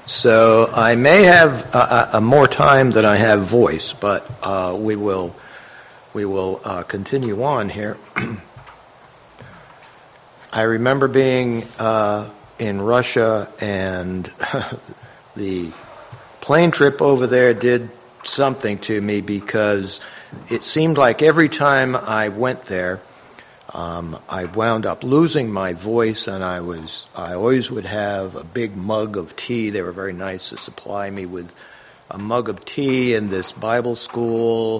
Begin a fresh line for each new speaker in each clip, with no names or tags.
So I may have more time than I have voice, but we will continue on here. I remember being in Russia, and the plane trip over there did something to me, because it seemed like every time I went there, I wound up losing my voice, and I always would have a big mug of tea. They were very nice to supply me with a mug of tea in this Bible school.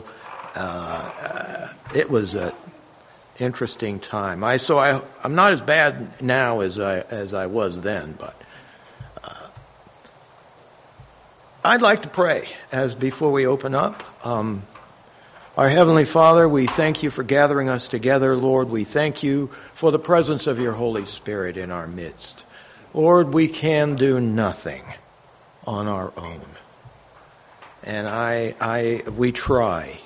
It was an interesting time. I'm not as bad now as I was then, but I'd like to pray before we open up. Our Heavenly Father, we thank you for gathering us together, Lord. We thank you for the presence of your Holy Spirit in our midst. Lord, we can do nothing on our own. And we try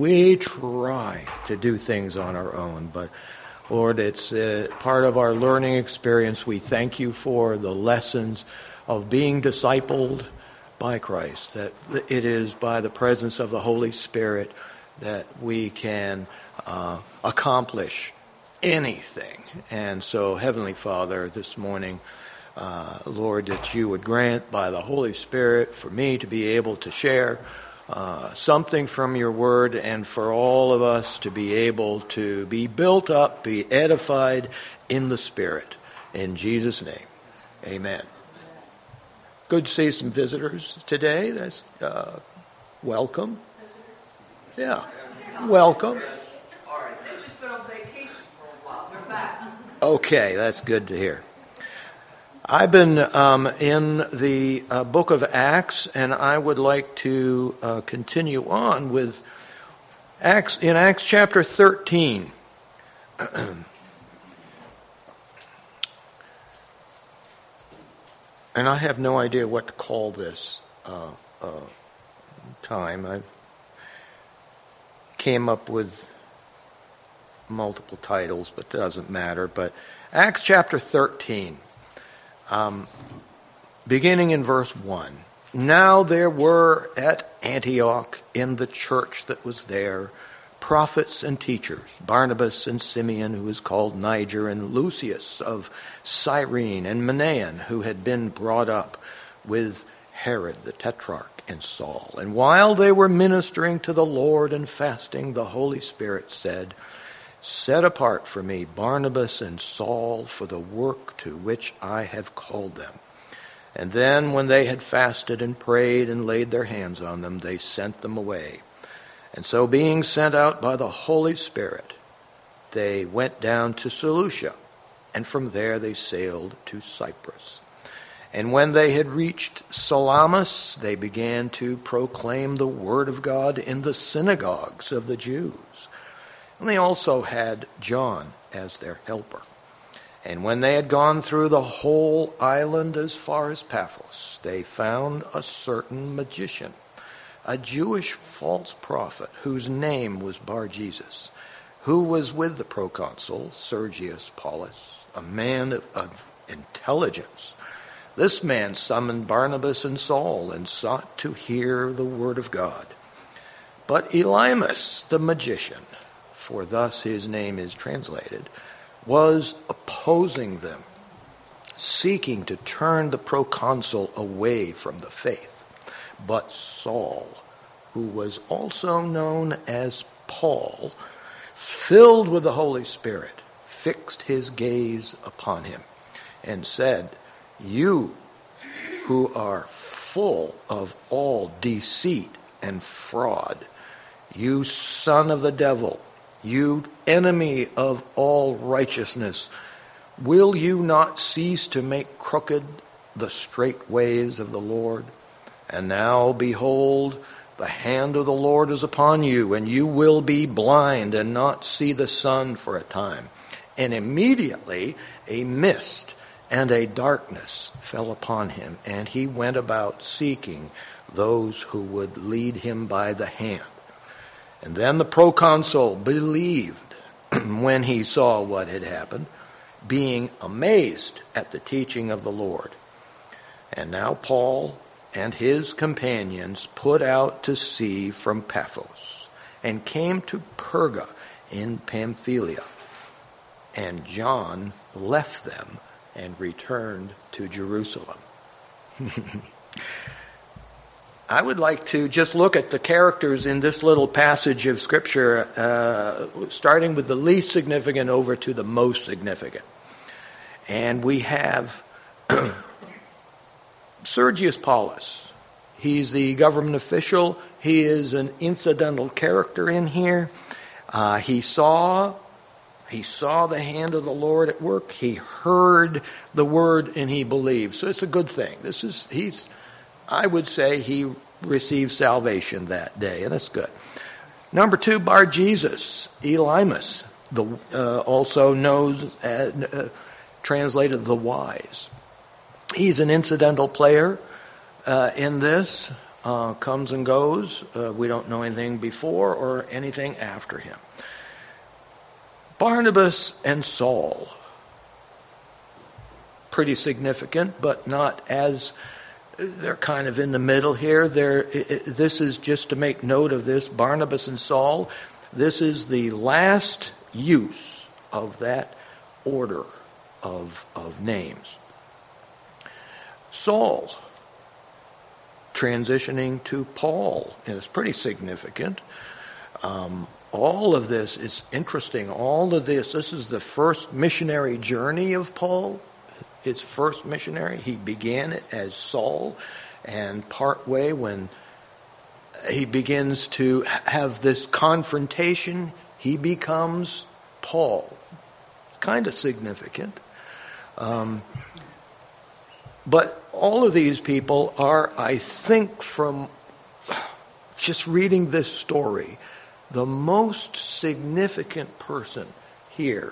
to do things on our own, but Lord, it's part of our learning experience. We thank you for the lessons of being discipled by Christ, that it is by the presence of the Holy Spirit that we can accomplish anything. And so, Heavenly Father, this morning, Lord, that you would grant by the Holy Spirit for me to be able to share something from your word, and for all of us to be able to be built up, be edified in the Spirit. In Jesus' name, amen. Good to see some visitors today. That's welcome. Yeah, welcome.
All right, they've just been on vacation for a while. They're back.
Okay, that's good to hear. I've been in the book of Acts, and I would like to continue on with Acts chapter 13. And I have no idea what to call this time. I came up with multiple titles, but it doesn't matter. But Acts chapter 13, beginning in verse 1. Now there were at Antioch in the church that was there prophets and teachers, Barnabas and Simeon, who was called Niger, and Lucius of Cyrene, and Manaen, who had been brought up with Herod the Tetrarch, and Saul. And while they were ministering to the Lord and fasting, the Holy Spirit said, "Set apart for me Barnabas and Saul for the work to which I have called them." And then when they had fasted and prayed and laid their hands on them, they sent them away. And so being sent out by the Holy Spirit, they went down to Seleucia, and from there they sailed to Cyprus. And when they had reached Salamis, they began to proclaim the word of God in the synagogues of the Jews. And they also had John as their helper. And when they had gone through the whole island as far as Paphos, they found a certain magician, a Jewish false prophet, whose name was Bar-Jesus, who was with the proconsul Sergius Paulus, a man of intelligence. This man summoned Barnabas and Saul and sought to hear the word of God. But Elymas, the magician, for thus his name is translated, was opposing them, seeking to turn the proconsul away from the faith. But Saul, who was also known as Paul, filled with the Holy Spirit, fixed his gaze upon him and said, "You who are full of all deceit and fraud, you son of the devil, you enemy of all righteousness, will you not cease to make crooked the straight ways of the Lord? And now, behold, the hand of the Lord is upon you, and you will be blind and not see the sun for a time." And immediately a mist and a darkness fell upon him, and he went about seeking those who would lead him by the hand. And then the proconsul believed when he saw what had happened, being amazed at the teaching of the Lord. And now Paul and his companions put out to sea from Paphos and came to Perga in Pamphylia. And John left them and returned to Jerusalem. I would like to just look at the characters in this little passage of Scripture, starting with the least significant over to the most significant. And we have Sergius Paulus. He's the government official. He is an incidental character in here. He saw the hand of the Lord at work. He heard the word and he believed. So it's a good thing. I would say he received salvation that day, and that's good. Number 2, Bar-Jesus, Elymas, also knows, translated the wise. He's an incidental player in this, comes and goes. We don't know anything before or anything after him. Barnabas and Saul, pretty significant, but not as, they're kind of in the middle here. This is just to make note of this. Barnabas and Saul, this is the last use of that order of names. Saul, transitioning to Paul, is pretty significant. All of this is interesting. All of this is the first missionary journey of Paul. His first missionary. He began it as Saul, and partway when he begins to have this confrontation, he becomes Paul. Kind of significant. But all of these people are, I think, from just reading this story, the most significant person here,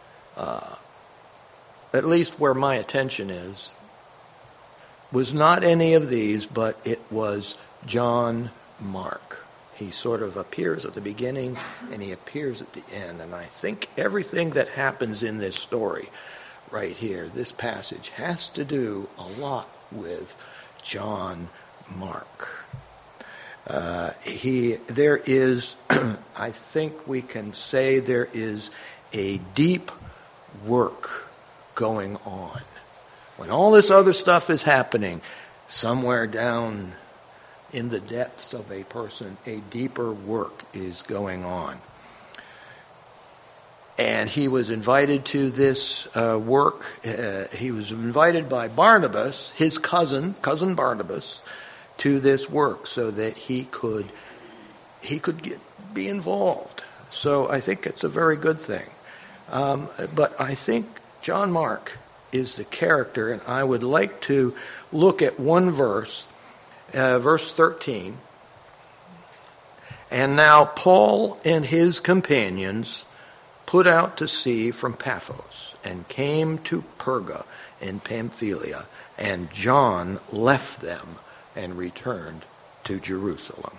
at least where my attention is, was not any of these, but it was John Mark. He sort of appears at the beginning and he appears at the end. And I think everything that happens in this story right here, this passage, has to do a lot with John Mark. There is, I think we can say there is a deep work going on. When all this other stuff is happening, somewhere down in the depths of a person, a deeper work is going on. And he was invited to this work. He was invited by Barnabas, his cousin Barnabas, to this work so that he could be involved. So I think it's a very good thing. But I think John Mark is the character, and I would like to look at one verse, verse 13. And now Paul and his companions put out to sea from Paphos and came to Perga in Pamphylia, and John left them and returned to Jerusalem.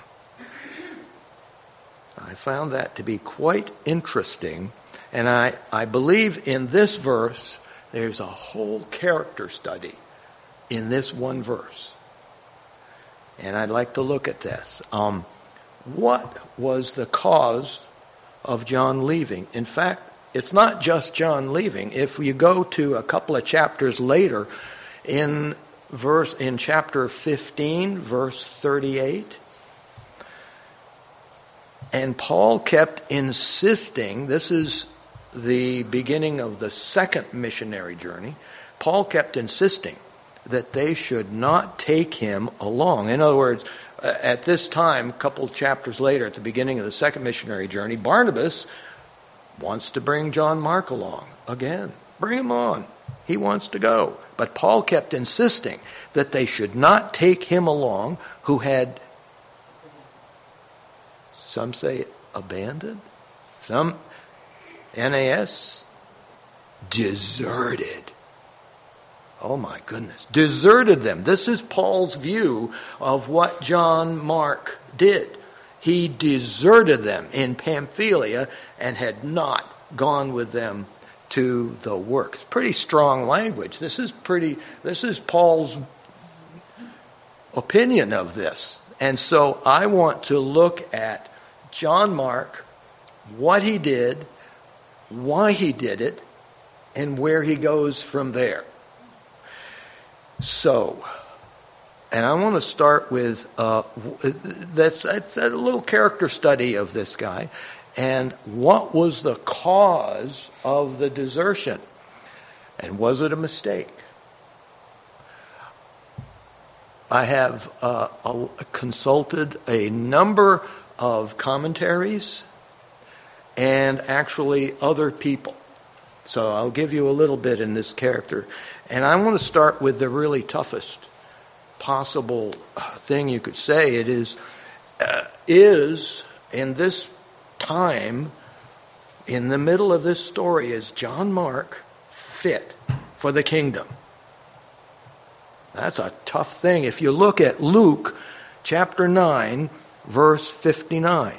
I found that to be quite interesting, and I believe in this verse there's a whole character study in this one verse. And I'd like to look at this. What was the cause of John leaving? In fact, it's not just John leaving. If you go to a couple of chapters later, in chapter 15, verse 38, and Paul kept insisting, this is the beginning of the second missionary journey, Paul kept insisting that they should not take him along. In other words, at this time, a couple of chapters later, at the beginning of the second missionary journey, Barnabas wants to bring John Mark along again. Bring him on. He wants to go. But Paul kept insisting that they should not take him along, who had, some say, abandoned. Some, NAS, deserted. Oh my goodness. Deserted them. This is Paul's view of what John Mark did. He deserted them in Pamphylia and had not gone with them to the work. It's pretty strong language. This is Paul's opinion of this. And so I want to look at John Mark, what he did, why he did it, and where he goes from there. So, and I want to start with, that's a little character study of this guy. And what was the cause of the desertion? And was it a mistake? I have consulted a number of commentaries and actually other people. So I'll give you a little bit in this character. And I want to start with the really toughest possible thing you could say. It is in this time, in the middle of this story, is John Mark fit for the kingdom? That's a tough thing. If you look at Luke chapter 9, verse 59.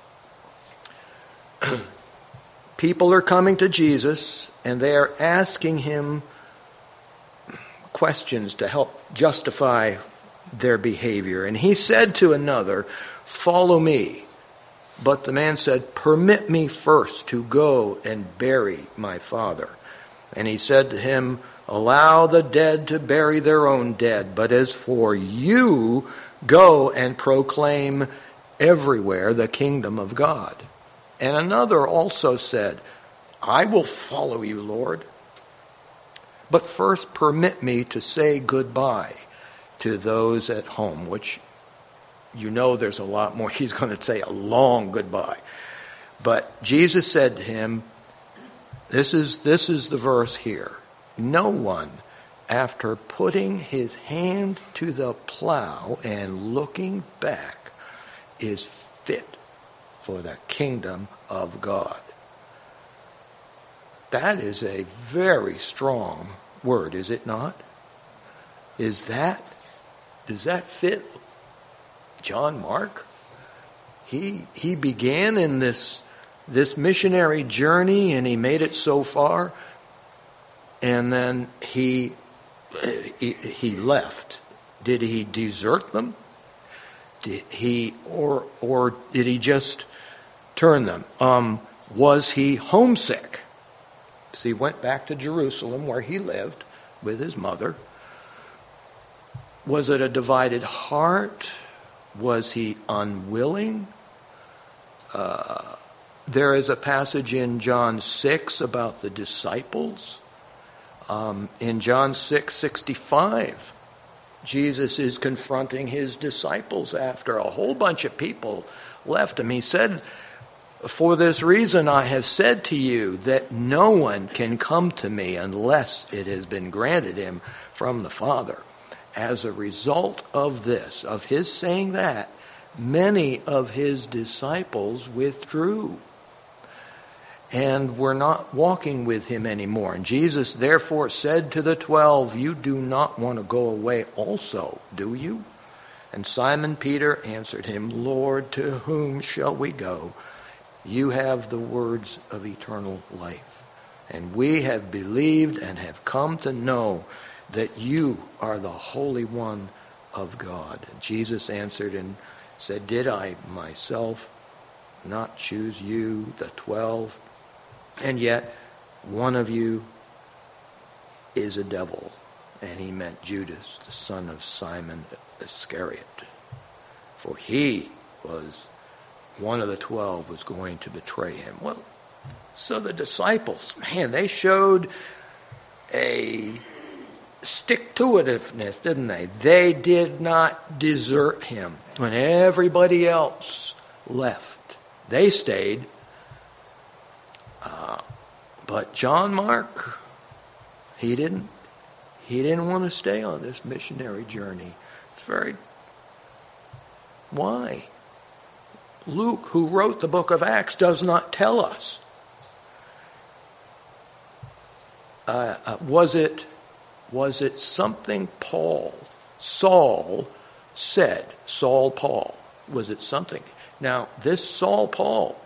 People are coming to Jesus and they are asking him questions to help justify their behavior. And he said to another, "Follow me." But the man said, "Permit me first to go and bury my father." And he said to him, "Allow the dead to bury their own dead, but as for you, go and proclaim everywhere the kingdom of God." And another also said, "I will follow you, Lord, but first permit me to say goodbye to those at home," which you know there's a lot more. He's going to say a long goodbye. But Jesus said to him, this is the verse here, "No one, after putting his hand to the plow and looking back, is fit for the kingdom of God." That is a very strong word, is it not? Does that fit John Mark? He began in this missionary journey and he made it so far, and then he left. Did he desert them? Did he or did he just turn them? Was he homesick? So he went back to Jerusalem where he lived with his mother. Was it a divided heart? Was he unwilling? There is a passage in John 6 about the disciples. In John 6:65, Jesus is confronting his disciples after a whole bunch of people left him. He said, "For this reason I have said to you that no one can come to me unless it has been granted him from the Father." As a result of this, of his saying that, many of his disciples withdrew and were not walking with him anymore. And Jesus therefore said to the 12, "You do not want to go away also, do you?" And Simon Peter answered him, "Lord, to whom shall we go? You have the words of eternal life. And we have believed and have come to know that you are the Holy One of God." And Jesus answered and said, "Did I myself not choose you, the 12? And yet one of you is a devil." And he meant Judas, the son of Simon Iscariot. For he was one of the 12 was going to betray him. Well, so the disciples, man, they showed a stick-to-itiveness, didn't they? They did not desert him when everybody else left. They stayed. But John Mark, he didn't want to stay on this missionary journey. Why? Luke, who wrote the book of Acts, does not tell us. Was it something Saul said? Saul Paul. Was it something? Now, this Saul Paul,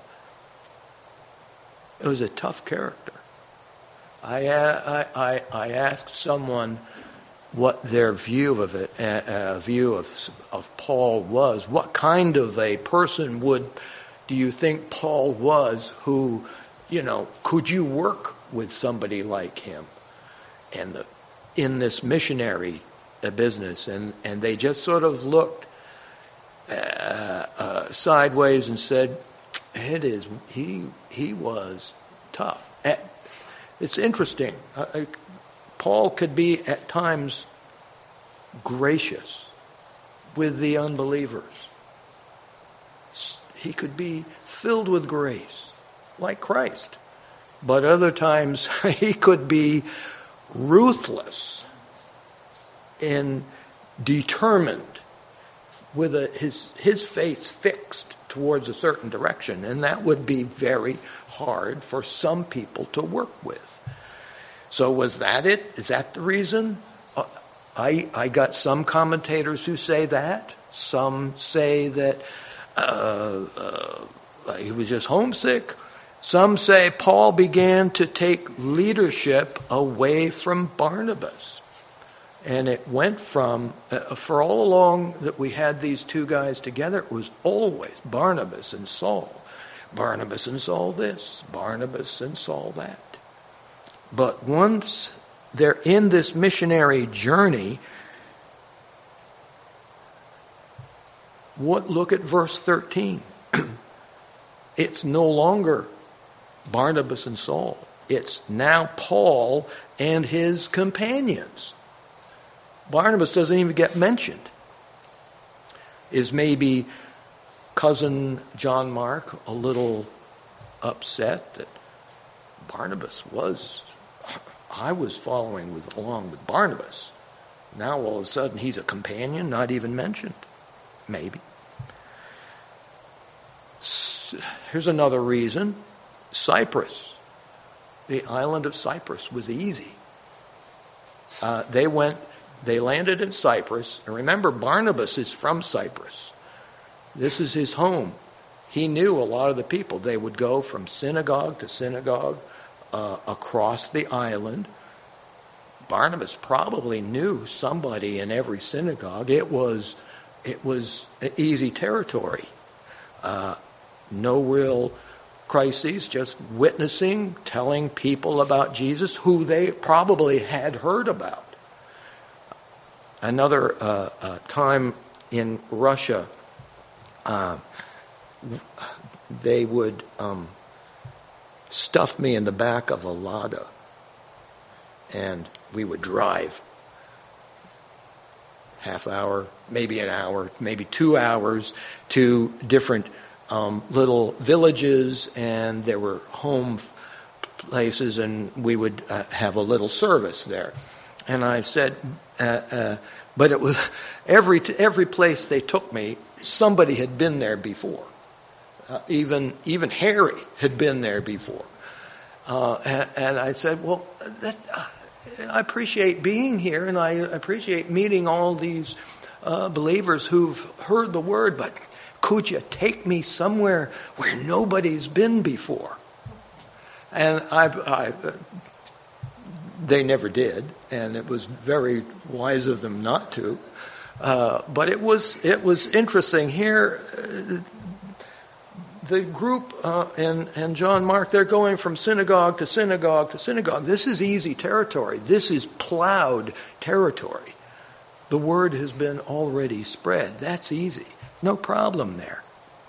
it was a tough character. I asked someone what their view of it, view of Paul was. What kind of a person do you think Paul was who, could you work with somebody like him and in this missionary business? And they just sort of looked sideways and said, he was tough. It's interesting. Paul could be at times gracious with the unbelievers. He could be filled with grace, like Christ. But other times he could be ruthless and determined with his face fixed towards a certain direction. And that would be very hard for some people to work with. So was that it? Is that the reason? I got some commentators who say that. Some say that he was just homesick. Some say Paul began to take leadership away from Barnabas. And it went from, for all along that we had these two guys together, it was always Barnabas and Saul. Barnabas and Saul this, Barnabas and Saul that. But once they're in this missionary journey, look at verse 13. It's no longer Barnabas and Saul. It's now Paul and his companions. Barnabas doesn't even get mentioned. Is maybe cousin John Mark a little upset that I was following along with Barnabas. Now all of a sudden he's a companion, not even mentioned. Maybe. Here's another reason. Cyprus. The island of Cyprus was easy. They landed in Cyprus. And remember, Barnabas is from Cyprus. This is his home. He knew a lot of the people. They would go from synagogue to synagogue across the island. Barnabas probably knew somebody in every synagogue. It was easy territory. No real crises, just witnessing, telling people about Jesus who they probably had heard about. Another time in Russia, they would stuff me in the back of a Lada, and we would drive half hour, maybe an hour, maybe 2 hours to different little villages, and there were home places, and we would have a little service there. And I said, but it was every place they took me, somebody had been there before. Even Harry had been there before. And I said, well, I appreciate being here, and I appreciate meeting all these believers who've heard the word, but could you take me somewhere where nobody's been before? And they never did, and it was very wise of them not to. But it was interesting here. The group and John Mark, they're going from synagogue to synagogue to synagogue. This is easy territory. This is plowed territory. The word has been already spread. That's easy. No problem there.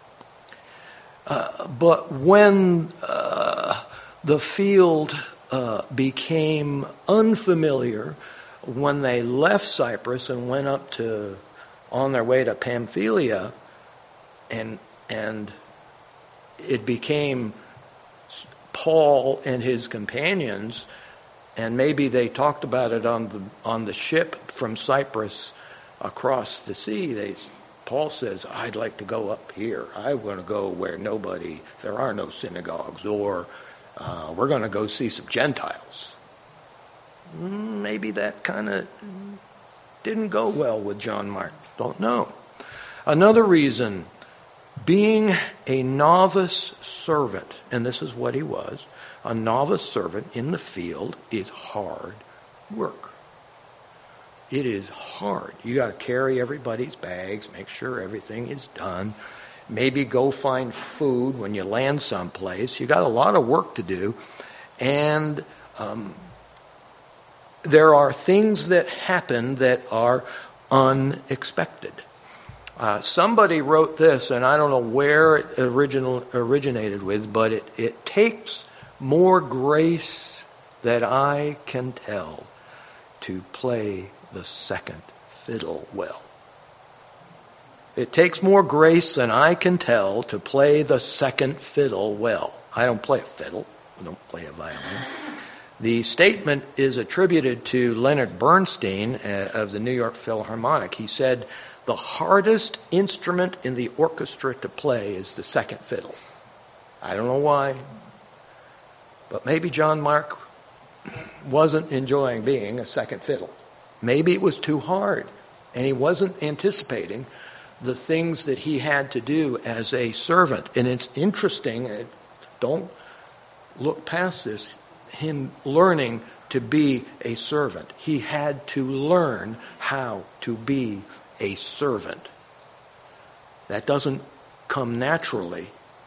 But when the field became unfamiliar, when they left Cyprus and went on their way to Pamphylia, and it became Paul and his companions, and maybe they talked about it on the ship from Cyprus across the sea. Paul says, I'd like to go up here. I want to go where there are no synagogues, or we're going to go see some Gentiles. Maybe that kind of didn't go well with John Mark. Don't know. Another reason, being a novice servant, and this is what he was, a novice servant in the field is hard work. It is hard. You got to carry everybody's bags, make sure everything is done. Maybe go find food when you land someplace. You got a lot of work to do. And there are things that happen that are unexpected. Somebody wrote this, and I don't know where it originated with, but it takes more grace that I can tell to play the second fiddle well. It takes more grace than I can tell to play the second fiddle well. I don't play a fiddle. I don't play a violin. The statement is attributed to Leonard Bernstein of the New York Philharmonic. He said, the hardest instrument in the orchestra to play is the second fiddle. I don't know why, but maybe John Mark wasn't enjoying being a second fiddle. Maybe it was too hard, and he wasn't anticipating the things that he had to do as a servant. And it's interesting, don't look past this, him learning to be a servant. He had to learn how to be a servant. That doesn't come naturally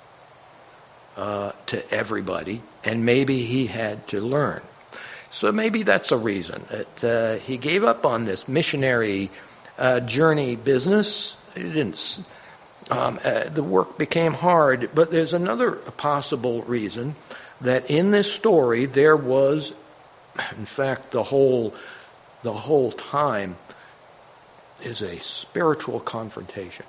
to everybody, and maybe he had to learn. So maybe that's a reason that he gave up on this missionary journey business. He didn't. The work became hard, but there's another possible reason that in this story there was, in fact, the whole time is a spiritual confrontation.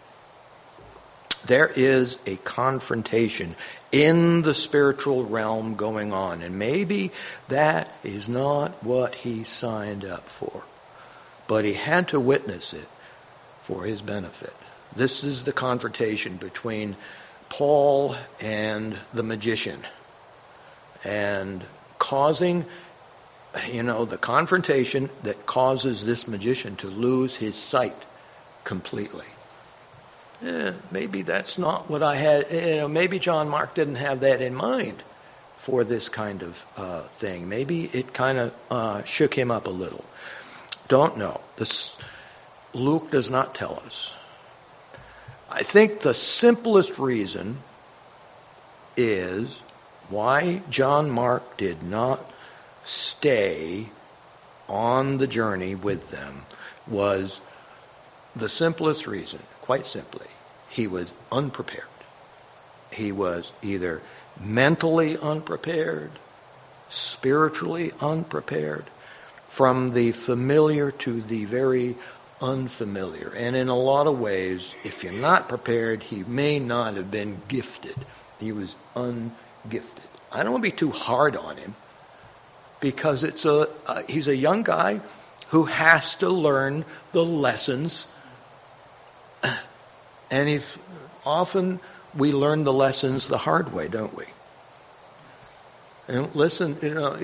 There is a confrontation in the spiritual realm going on, and maybe that is not what he signed up for, but he had to witness it for his benefit. This is the confrontation between Paul and the magician, and causing, the confrontation that causes this magician to lose his sight completely. Maybe that's not what I had. Maybe John Mark didn't have that in mind for this kind of thing. Maybe it kind of shook him up a little. Don't know. Luke does not tell us. I think the simplest reason is why John Mark did not stay on the journey with them was the simplest reason, quite simply. He was unprepared. He was either mentally unprepared, spiritually unprepared, from the familiar to the very unfamiliar. And in a lot of ways, if you're not prepared, he may not have been gifted. He was ungifted. I don't want to be too hard on him, because he's a young guy who has to learn the lessons. And often we learn the lessons the hard way, don't we? And listen,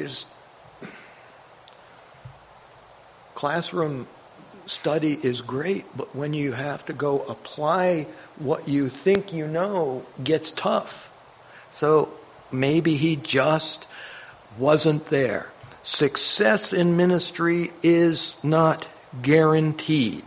classroom study is great, but when you have to go apply what you think you know, gets tough. So maybe he just wasn't there. Success in ministry is not guaranteed.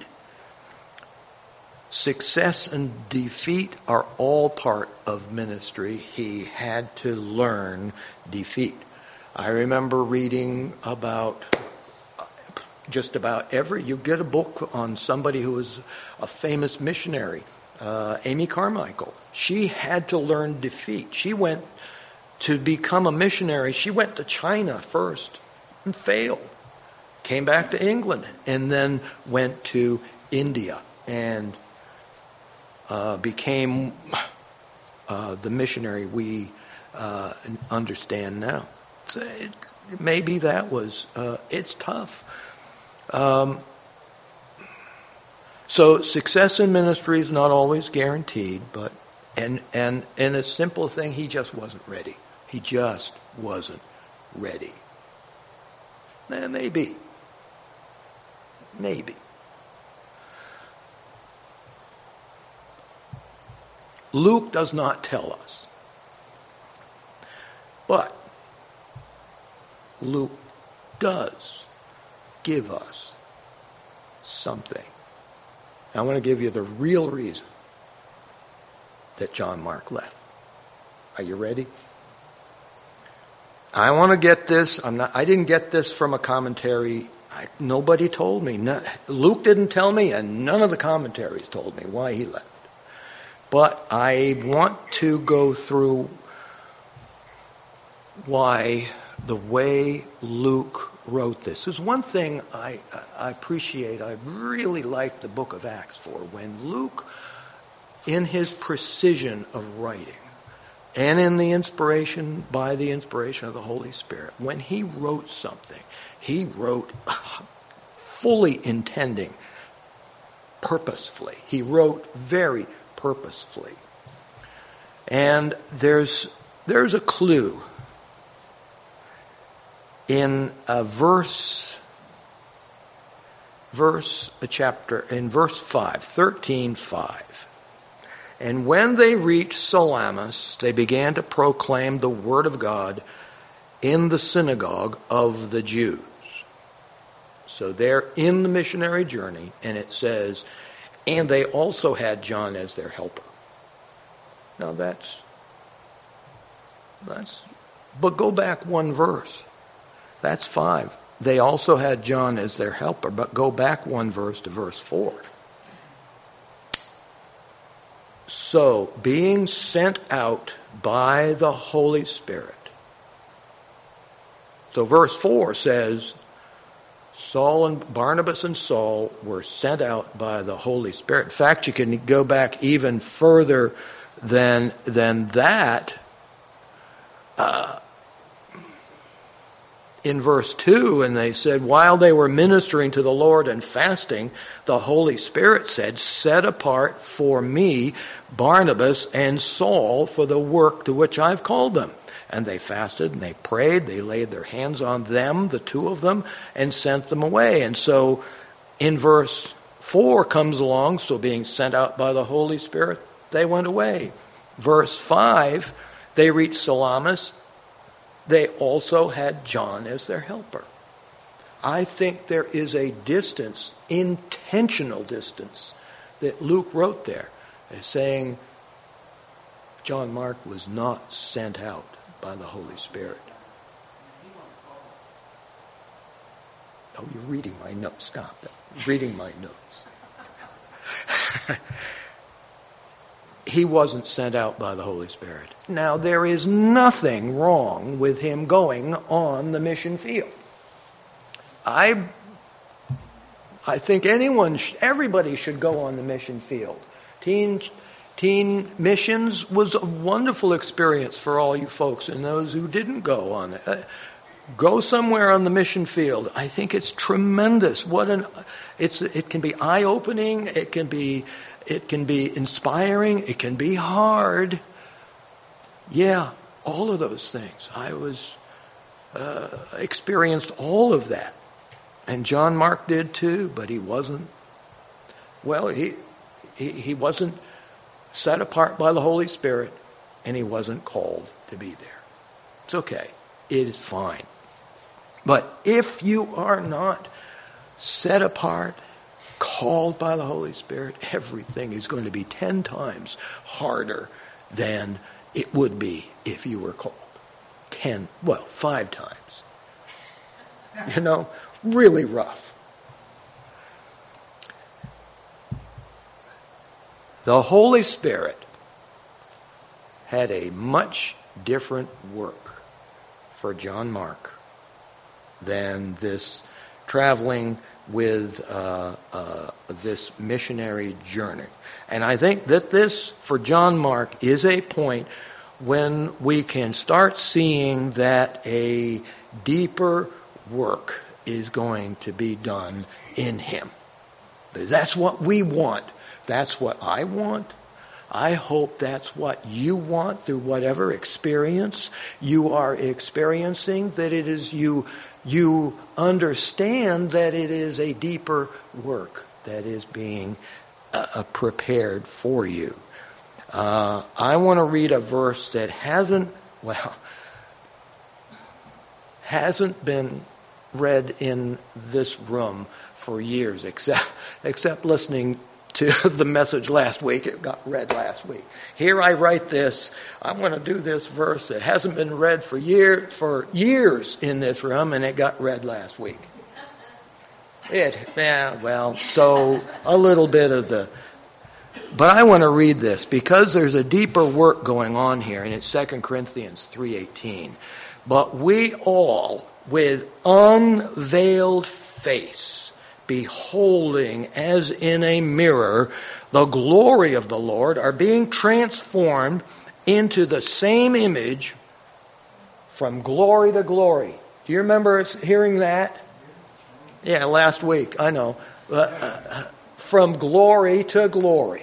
Success and defeat are all part of ministry. He had to learn defeat. I remember reading about just about you get a book on somebody who was a famous missionary, Amy Carmichael. She had to learn defeat. She went to become a missionary. She went to China first and failed. Came back to England and then went to India and became the missionary we understand now. So maybe that was, it's tough. So success in ministry is not always guaranteed, but and a simple thing, he just wasn't ready. He just wasn't ready. Maybe. Luke does not tell us. But Luke does give us something. I want to give you the real reason that John Mark left. Are you ready? I want to get this. I didn't get this from a commentary. Nobody told me. Luke didn't tell me, and none of the commentaries told me why he left. But I want to go through why the way Luke wrote this. There's one thing I appreciate. I really like the book of Acts for. When Luke, in his precision of writing, and in the inspiration, by the inspiration of the Holy Spirit, when he wrote something, he wrote fully intending, purposefully. He wrote very purposefully. And there's a clue in a verse, a chapter, in verse 5, 13:5. And when they reached Salamis, they began to proclaim the word of God in the synagogue of the Jews. So they're in the missionary journey, and it says, and they also had John as their helper. Now that's, but go back one verse. That's 5. They also had John as their helper, but go back one verse to verse 4. So, being sent out by the Holy Spirit. So verse 4 says, Barnabas and Saul were sent out by the Holy Spirit. In fact, you can go back even further than that. In verse 2, and they said, while they were ministering to the Lord and fasting, the Holy Spirit said, set apart for me Barnabas and Saul for the work to which I've called them. And they fasted and they prayed. They laid their hands on them, the two of them, and sent them away. And so in verse 4 comes along, so being sent out by the Holy Spirit, they went away. Verse 5, they reached Salamis. They also had John as their helper. I think there is a distance, intentional distance, that Luke wrote there, as saying John Mark was not sent out by the Holy Spirit. Oh, you're reading my notes. Stop that. Reading my notes. He wasn't sent out by the Holy Spirit. Now, there is nothing wrong with him going on the mission field. I think everybody should go on the mission field. Teen missions was a wonderful experience for all you folks and those who didn't go on it. Go somewhere on the mission field. I think it's tremendous. It can be eye-opening. It can be inspiring. It can be hard. Yeah, all of those things. I experienced all of that. And John Mark did too, but he wasn't, he wasn't set apart by the Holy Spirit, and he wasn't called to be there. It's okay. It is fine. But if you are not set apart, called by the Holy Spirit, everything is going to be 10 times harder than it would be if you were called. 5 times. Really rough. The Holy Spirit had a much different work for John Mark than this traveling with this missionary journey. And I think that this, for John Mark, is a point when we can start seeing that a deeper work is going to be done in him. That's what we want. That's what I want. I hope that's what you want through whatever experience you are experiencing, that it is you understand that it is a deeper work that is being prepared for you. I want to read a verse that hasn't been read in this room for years, except listening to the message last week. It got read last week. Here I write this. I'm going to do this verse that hasn't been read for years in this room, and it got read last week. So a little bit of the... But I want to read this because there's a deeper work going on here, and it's 2 Corinthians 3:18. But we all, with unveiled face, beholding as in a mirror the glory of the Lord, are being transformed into the same image from glory to glory. Do you remember hearing that? Yeah, last week, I know. From glory to glory.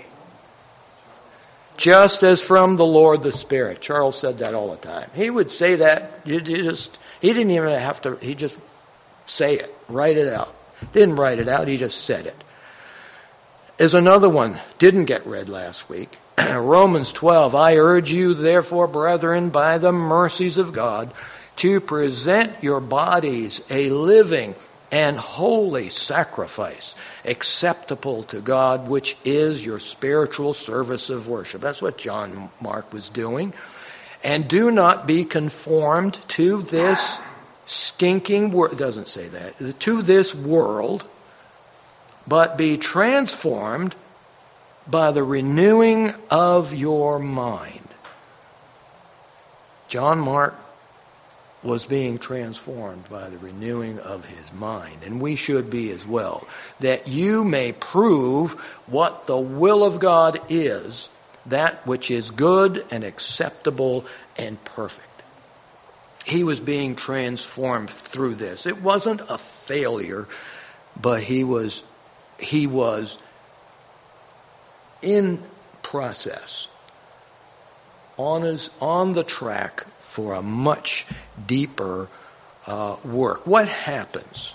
Just as from the Lord the Spirit. Charles said that all the time. He would say that. He didn't even have to, he just say it, write it out. Didn't write it out, he just said it. There's another one, didn't get read last week. Romans 12, I urge you therefore, brethren, by the mercies of God, to present your bodies a living and holy sacrifice, acceptable to God, which is your spiritual service of worship. That's what John Mark was doing. And do not be conformed to this stinking world. It doesn't say that. To this world, but be transformed by the renewing of your mind. John Mark was being transformed by the renewing of his mind, and we should be as well, that you may prove what the will of God is, that which is good and acceptable and perfect. He was being transformed through this. It wasn't a failure, but he was in process, on the track for a much deeper work. What happens?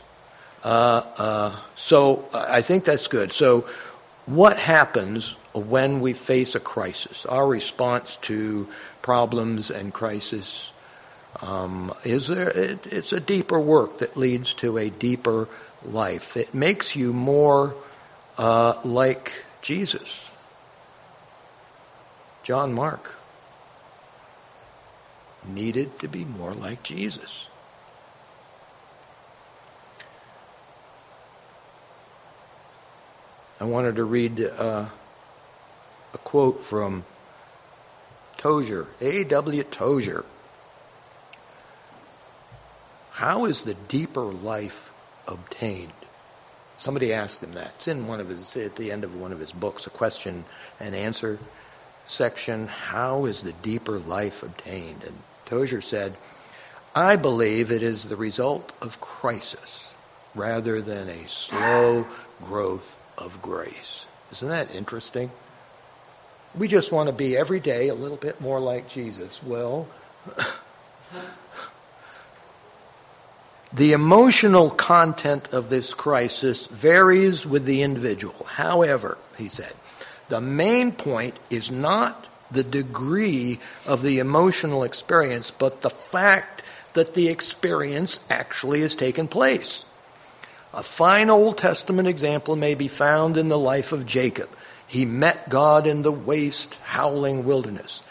So I think that's good. So what happens when we face a crisis? Our response to problems and crisis it's a deeper work that leads to a deeper life. It makes you more like Jesus. John Mark needed to be more like Jesus. I wanted to read a quote from Tozer, A.W. Tozer. How is the deeper life obtained? Somebody asked him that. It's in at the end of one of his books, a question and answer section. How is the deeper life obtained? And Tozer said, I believe it is the result of crisis rather than a slow growth of grace. Isn't that interesting? We just want to be every day a little bit more like Jesus. Well, the emotional content of this crisis varies with the individual. However, he said, the main point is not the degree of the emotional experience, but the fact that the experience actually has taken place. A fine Old Testament example may be found in the life of Jacob. He met God in the waste, howling wilderness.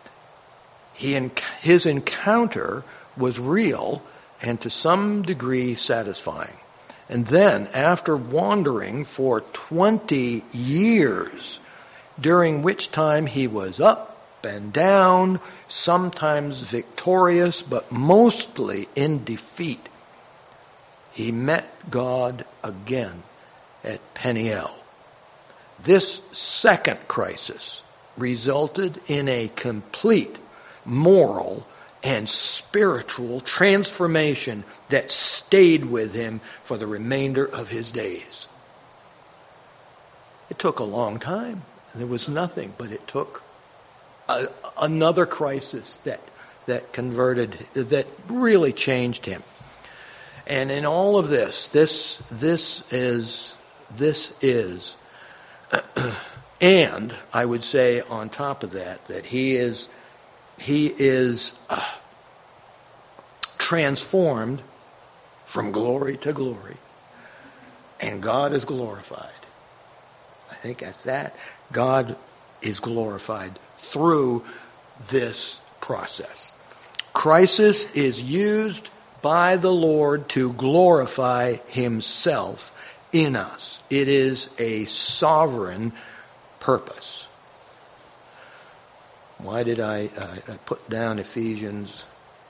His encounter was real and to some degree satisfying. And then, after wandering for 20 years, during which time he was up and down, sometimes victorious, but mostly in defeat, he met God again at Peniel. This second crisis resulted in a complete moral and spiritual transformation that stayed with him for the remainder of his days. It took a long time. There was nothing, but it took another crisis that converted, that really changed him. And in all of this is, and I would say on top of that he is transformed from glory to glory. And God is glorified. I think that's that. God is glorified through this process. Crisis is used by the Lord to glorify himself in us. It is a sovereign purpose. Why did I put down Ephesians?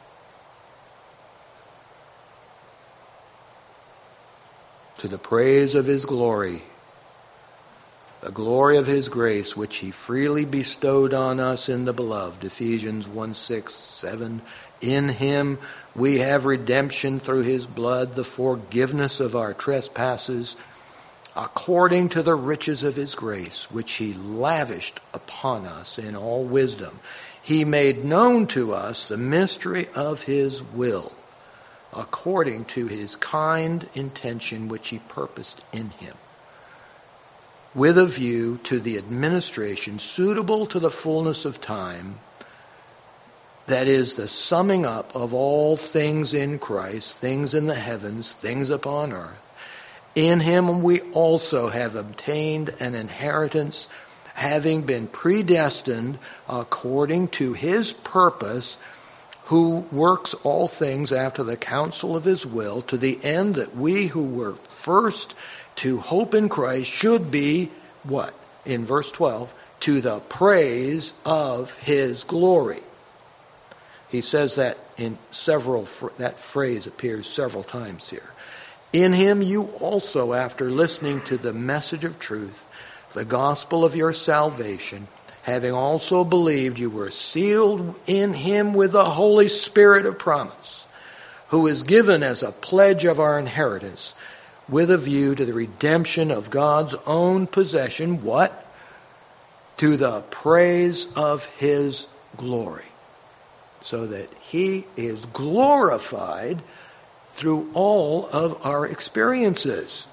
To the praise of his glory, the glory of his grace, which he freely bestowed on us in the beloved. Ephesians 1:6-7. In him we have redemption through his blood, the forgiveness of our trespasses, according to the riches of his grace, which he lavished upon us in all wisdom. He made known to us the mystery of his will, according to his kind intention which he purposed in him, with a view to the administration suitable to the fullness of time, that is, the summing up of all things in Christ, things in the heavens, things upon earth. In him we also have obtained an inheritance, having been predestined according to his purpose, who works all things after the counsel of his will, to the end that we who were first to hope in Christ should be, what? In verse 12, to the praise of his glory. He says that in that phrase appears several times here. In him you also, after listening to the message of truth, the gospel of your salvation, having also believed, you were sealed in him with the Holy Spirit of promise, who is given as a pledge of our inheritance, with a view to the redemption of God's own possession. What? To the praise of his glory. So that he is glorified through all of our experiences.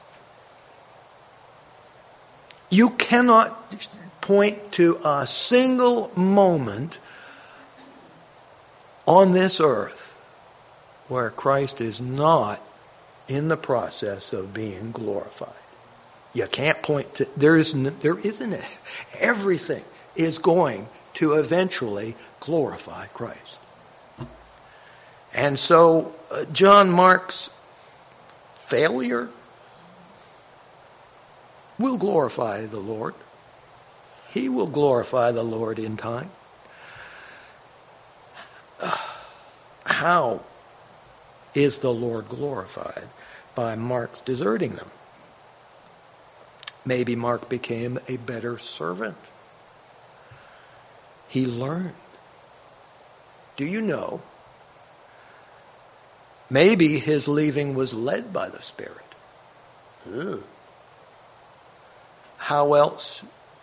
You cannot point to a single moment on this earth where Christ is not in the process of being glorified. You can't point to, there isn't it. Everything is going to eventually glorify Christ. And so John Mark's failure will glorify the Lord. He will glorify the Lord in time. How is the Lord glorified? By Mark's deserting them. Maybe Mark became a better servant. He learned. Do you know? Maybe his leaving was led by the Spirit. How else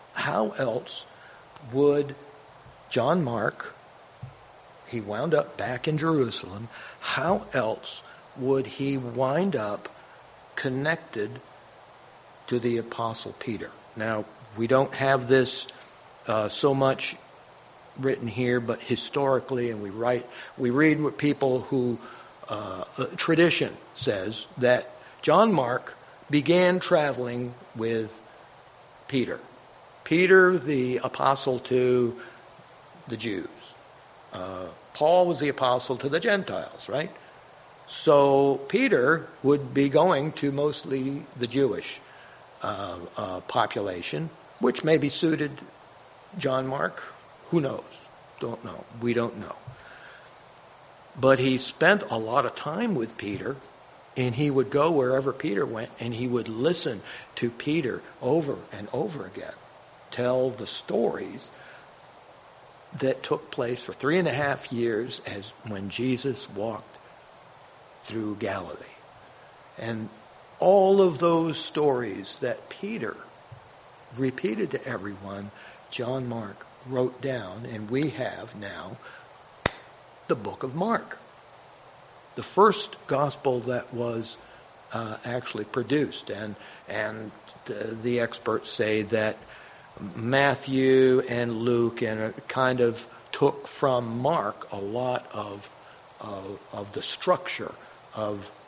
would John Mark, he wound up back in Jerusalem, how else would he wind up connected to the Apostle Peter? Now, we don't have this so much written here, but historically, and we read what people who tradition says that John Mark began traveling with Peter. Peter, the apostle to the Jews. Paul was the apostle to the Gentiles, right? So Peter would be going to mostly the Jewish population, which maybe suited John Mark. Who knows? Don't know. We don't know. But he spent a lot of time with Peter, and he would go wherever Peter went, and he would listen to Peter over and over again tell the stories that took place for 3.5 years as when Jesus walked through Galilee. And all of those stories that Peter repeated to everyone, John Mark wrote down, and we have now the book of Mark, the first gospel that was actually produced. And the experts say that Matthew and Luke and kind of took from Mark a lot of the structure of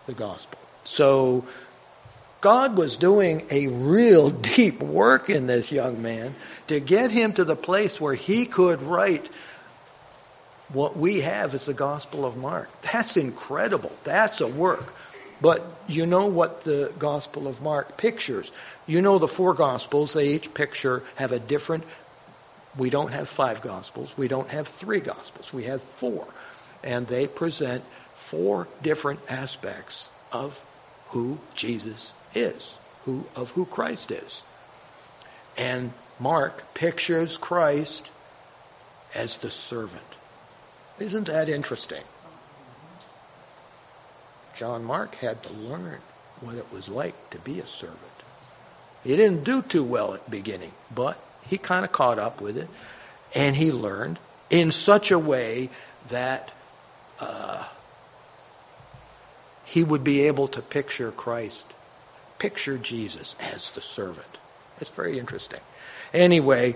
the gospel. So God was doing a real deep work in this young man to get him to the place where he could write what we have as the Gospel of Mark. That's incredible. That's a work. But you know what the Gospel of Mark pictures. You know the 4 Gospels, they each have a different. We don't have 5 Gospels. We don't have 3 Gospels. We have 4. And they present 4 different aspects of who Jesus is, of who Christ is. And Mark pictures Christ as the servant. Isn't that interesting? John Mark had to learn what it was like to be a servant. He didn't do too well at the beginning, but he kind of caught up with it, and he learned in such a way that he would be able to picture Jesus as the servant. It's very interesting. Anyway,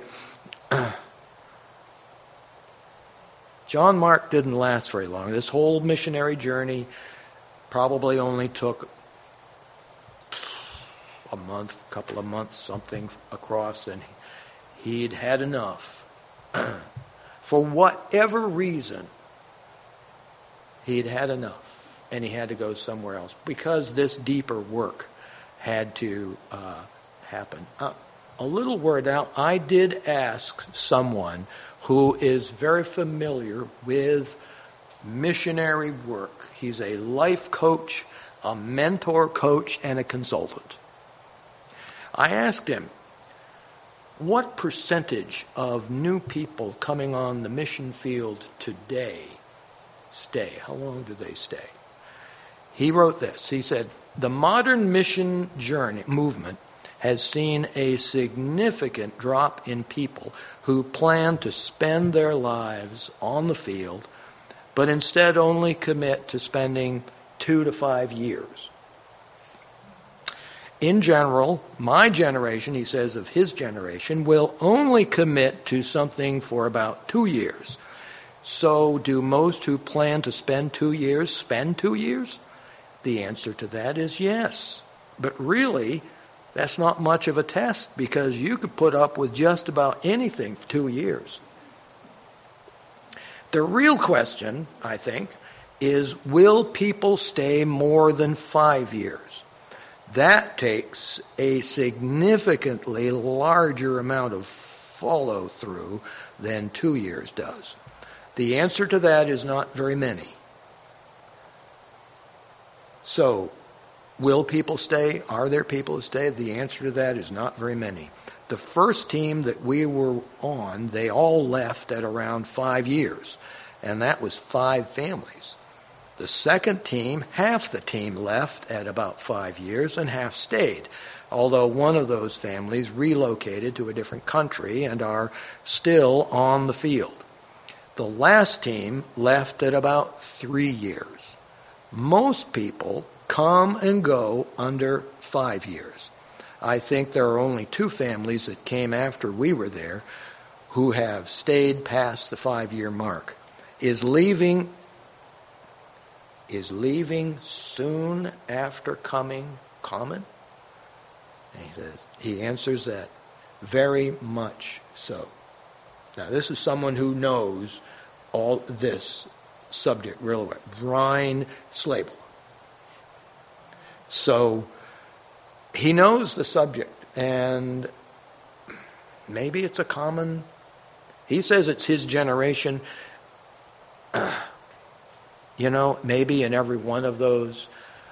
John Mark didn't last very long. This whole missionary journey probably only took a month, couple of months, something across, and he'd had enough. For whatever reason, he'd had enough, and he had to go somewhere else because this deeper work had to happen. A little word out, I did ask someone who is very familiar with missionary work. He's a life coach, a mentor coach, and a consultant. I asked him, what percentage of new people coming on the mission field today stay? How long do they stay? He wrote this. He said, the modern mission movement has seen a significant drop in people who plan to spend their lives on the field, but instead only commit to spending 2 to 5 years. In general, my generation, he says of his generation, will only commit to something for about 2 years. So do most who plan to spend 2 years spend 2 years? The answer to that is yes. But really, that's not much of a test because you could put up with just about anything for 2 years. The real question, I think, is will people stay more than 5 years? That takes a significantly larger amount of follow-through than 2 years does. The answer to that is not very many. So, will people stay? Are there people who stay? The answer to that is not very many. The first team that we were on, they all left at around 5 years, and that was 5 families. The second team, half the team left at about 5 years and half stayed, although one of those families relocated to a different country and are still on the field. The last team left at about 3 years. Most people come and go under 5 years. I think there are only 2 families that came after we were there who have stayed past the 5-year mark. Is leaving soon after coming common? And he answers that very much so. Now, this is someone who knows all this subject real well. Brian Slable. So, he knows the subject, and maybe it's a common. He says it's his generation. Maybe in every one of those,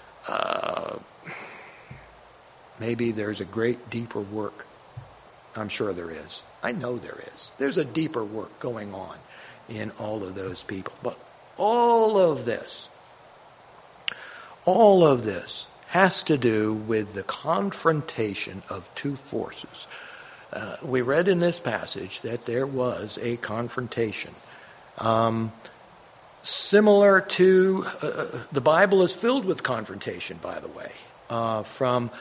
maybe there's a great deeper work. I'm sure there is. I know there is. There's a deeper work going on in all of those people. But all of this has to do with the confrontation of 2 forces. We read in this passage that there was a confrontation. Similar to, the Bible is filled with confrontation, by the way. From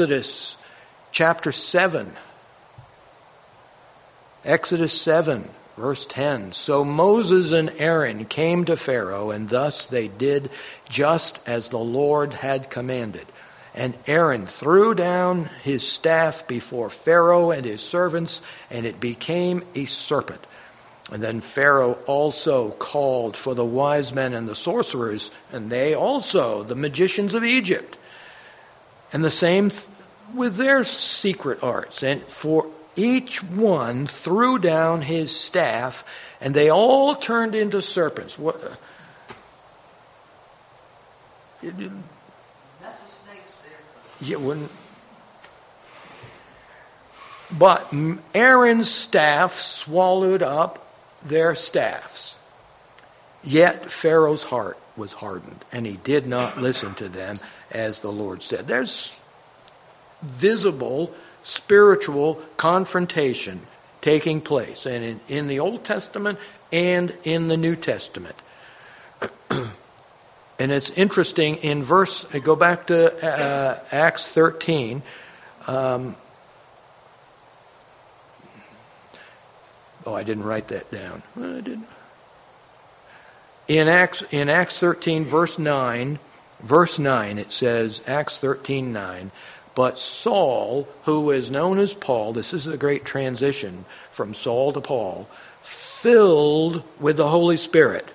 Exodus chapter 7. Exodus 7, Verse 10, so Moses and Aaron came to Pharaoh, and thus they did just as the Lord had commanded. And Aaron threw down his staff before Pharaoh and his servants, and it became a serpent. And then Pharaoh also called for the wise men and the sorcerers, and they also, the magicians of Egypt. And the same with their secret arts. And for each one threw down his staff, and they all turned into serpents.
That's a snake's there.
You wouldn't. But Aaron's staff swallowed up their staffs. Yet Pharaoh's heart was hardened, and he did not listen to them, as the Lord said. There's visible spiritual confrontation taking place, and in the Old Testament and in the New Testament. And it's interesting, go back to Acts 13. I didn't write that down. I didn't. In Acts 13, verse 9, it says, Acts 13:9, but Saul, who is known as Paul, this is a great transition from Saul to Paul, filled with the Holy Spirit.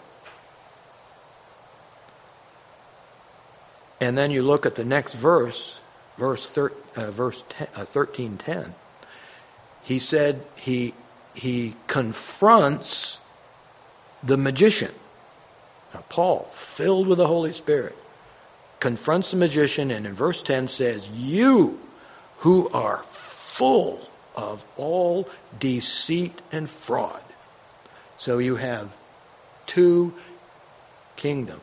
And then you look at the next verse 13:10. He said he confronts the magician. Now, Paul, filled with the Holy Spirit, confronts the magician, and in verse 10 says, you who are full of all deceit and fraud. So you have two kingdoms.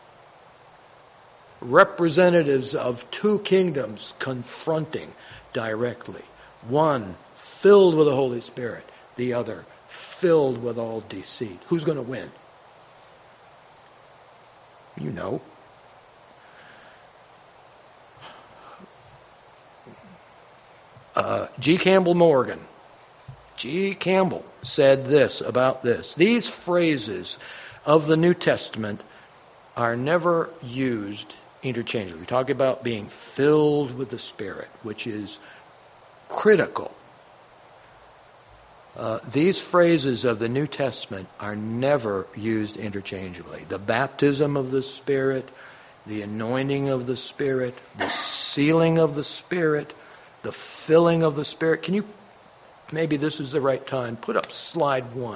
Representatives of two kingdoms confronting directly. One filled with the Holy Spirit, the other filled with all deceit. Who's going to win? You know. G. Campbell Morgan. G. Campbell said this about this. These phrases of the New Testament are never used interchangeably. We talk about being filled with the Spirit, which is critical. These phrases of the New Testament are never used interchangeably. The baptism of the Spirit, the anointing of the Spirit, the sealing of the Spirit, the filling of the Spirit. Can you, maybe this is the right time, put up slide 1.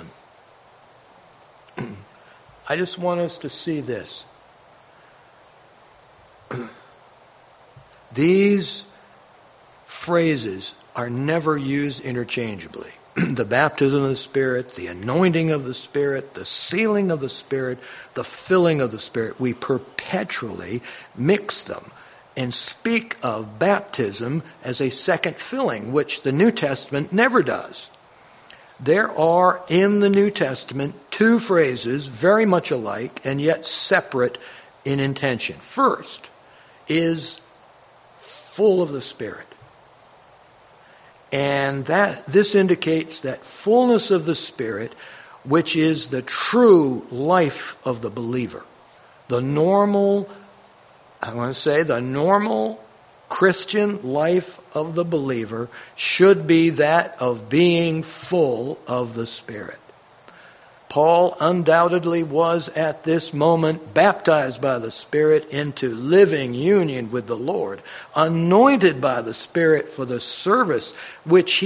I just want us to see this. These phrases are never used interchangeably. The baptism of the Spirit, the anointing of the Spirit, the sealing of the Spirit, the filling of the Spirit. We perpetually mix them and speak of baptism as a second filling, which the New Testament never does. There are in the New Testament two phrases very much alike and yet separate in intention. First is full of the Spirit. And this indicates that fullness of the Spirit, which is the true life of the believer. The normal Christian life of the believer should be that of being full of the Spirit. Paul undoubtedly was at this moment baptized by the Spirit into living union with the Lord, anointed by the Spirit for the service which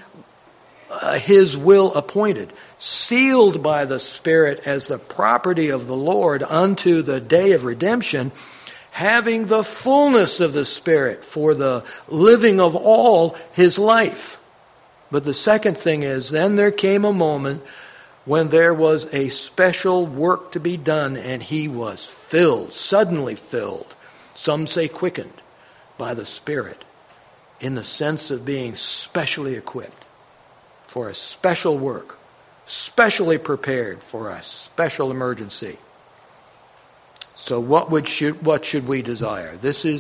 his will appointed, sealed by the Spirit as the property of the Lord unto the day of redemption, having the fullness of the Spirit for the living of all his life. But the second thing is, then there came a moment when there was a special work to be done, and he was filled, suddenly filled, some say quickened, by the Spirit, in the sense of being specially equipped for a special work, specially prepared for a special emergency. So what should we desire? This is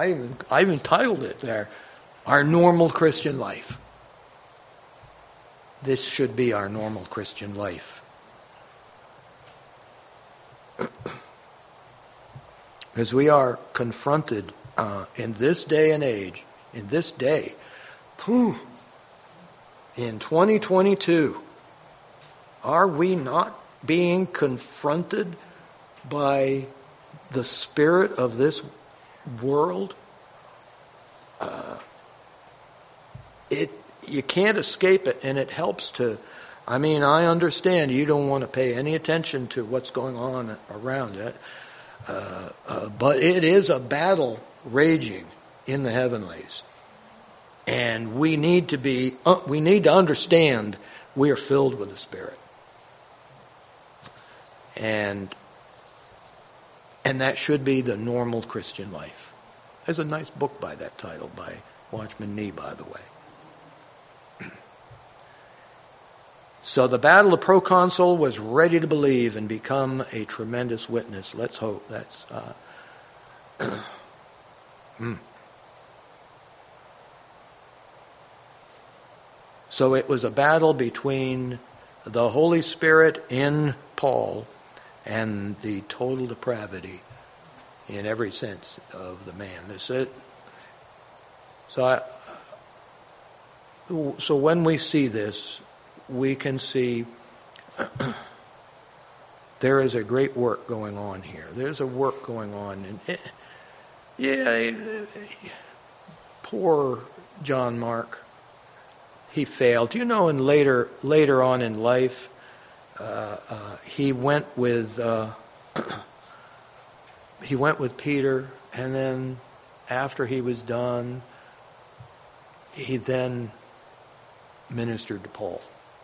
I've entitled it there, our normal Christian life. This should be our normal Christian life. As we are confronted in this day and age, in this day, in 2022, are we not being confronted by the spirit of this world? You can't escape it, and it helps to, I understand you don't want to pay any attention to what's going on around it, but it is a battle raging in the heavenlies. And we need to understand we are filled with the Spirit. And that should be the normal Christian life. There's a nice book by that title, by Watchman Nee, by the way. So the battle of Proconsul was ready to believe and become a tremendous witness. Let's hope that's... So it was a battle between the Holy Spirit in Paul and the total depravity in every sense of the man. So when we see this, we can see there is a great work going on here. There's a work going on. Poor John Mark. He failed. And later on in life, he went with Peter, and then after he was done, he then ministered to Paul.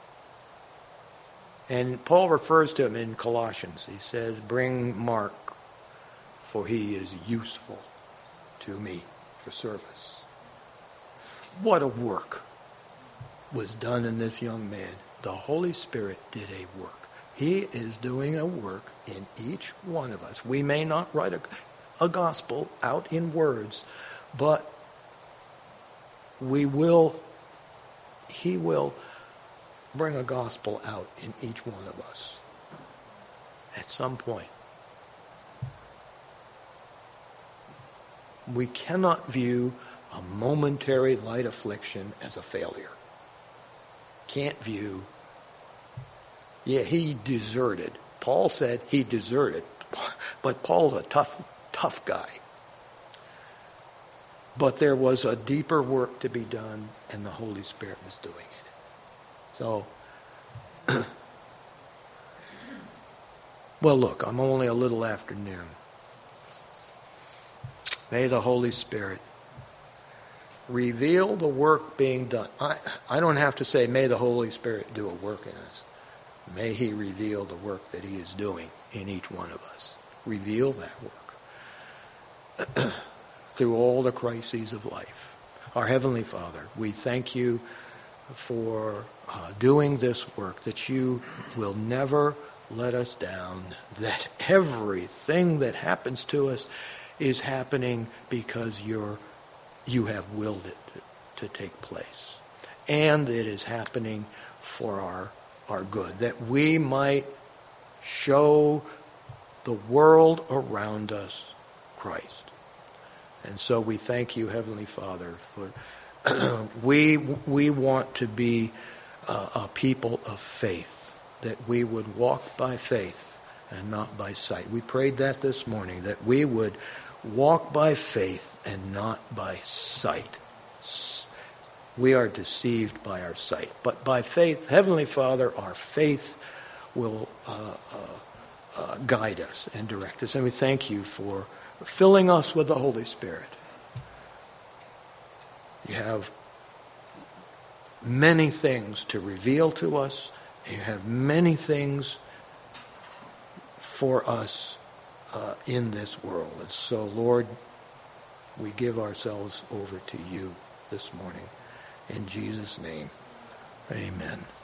And Paul refers to him in Colossians. He says, "Bring Mark, for he is useful to me for service." What a work was done in this young man. The Holy Spirit did a work. He is doing a work in each one of us. We may not write a gospel out in words, but he will bring a gospel out in each one of us at some point. We cannot view a momentary light affliction as a failure. Can't view, he deserted. Paul said he deserted, but Paul's a tough guy. But there was a deeper work to be done, and the Holy Spirit was doing it. So, well, look, I'm only a little after noon. May the Holy Spirit reveal the work being done. I don't have to say, may the Holy Spirit do a work in us. May He reveal the work that He is doing in each one of us. Reveal that work through all the crises of life. Our Heavenly Father, we thank You for doing this work, that You will never let us down, that everything that happens to us is happening because You have willed it to take place. And it is happening for our good, that we might show the world around us Christ. And so we thank You, Heavenly Father, for we want to be a people of faith, that we would walk by faith and not by sight. We prayed that this morning, that we would walk by faith and not by sight. We are deceived by our sight. But by faith, Heavenly Father, our faith will guide us and direct us. And we thank You for filling us with the Holy Spirit. You have many things to reveal to us. You have many things for us in this world. And so, Lord, we give ourselves over to You this morning. In Jesus' name, amen.